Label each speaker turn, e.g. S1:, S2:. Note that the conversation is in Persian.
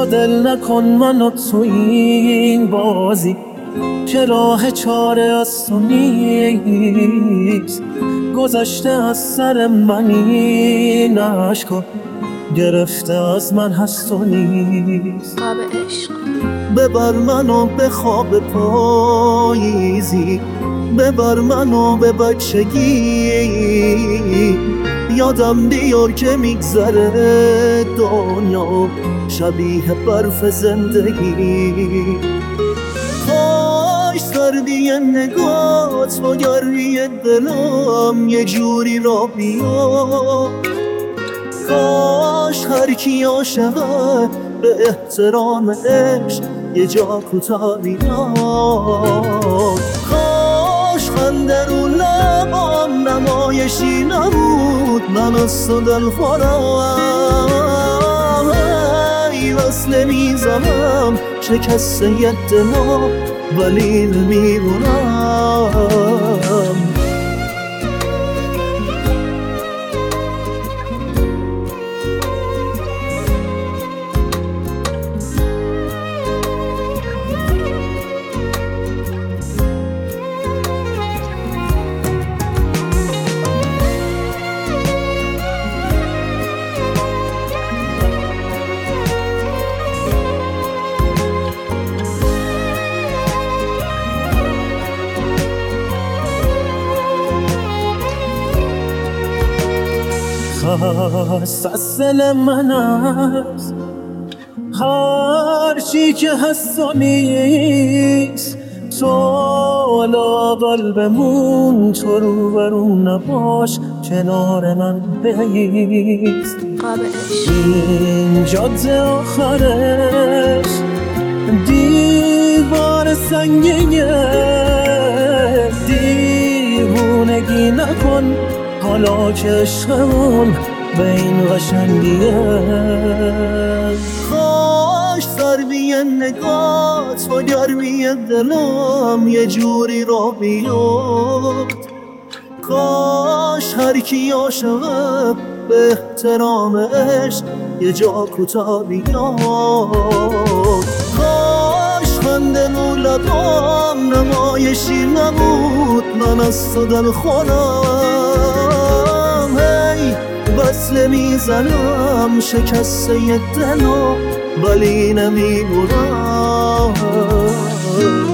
S1: دل نکن منو تو این بازی که راه چاره از تو نیست. گذشته از سر من این عشقا، گرفته از من هست و نیست.
S2: خواب عشق
S1: ببر منو به خواب پاییزی، ببر منو به بچگی. یادم بیار که میگذره دنیا شبیه برف زندگی. کاش سردی نگات با گرمی دلم یه جوری را بیاد. کاش هر کی عاشقه به احترام عشق یه جا کوتاه بیاد. کاش خنده رو لبام نمایشی نبود، من از تو دلخورم. ای وصله میزنم شکسته یه دلم ولی نمیمونم. خست از دل من است هر چی که هست و نیست. تو لااقل بمون، تو رو برو نباش، کنار من بایست.
S2: خواب عشق
S1: این جاده آخرش دیوار سنگینه. دیوونگی نکن حالا که عشقمون به این قشنگیه. کاش سردی نگات با گرمی دلم یه جوری را بیاد. کاش هر کی عاشقه به احترام عشق یه جا کوتاه بیاد. کاش خنده رو لبام نمایشی نبود، من از تو دلخورم. هی وصله میزنم شکسته یه دلو ولی نمیمونم.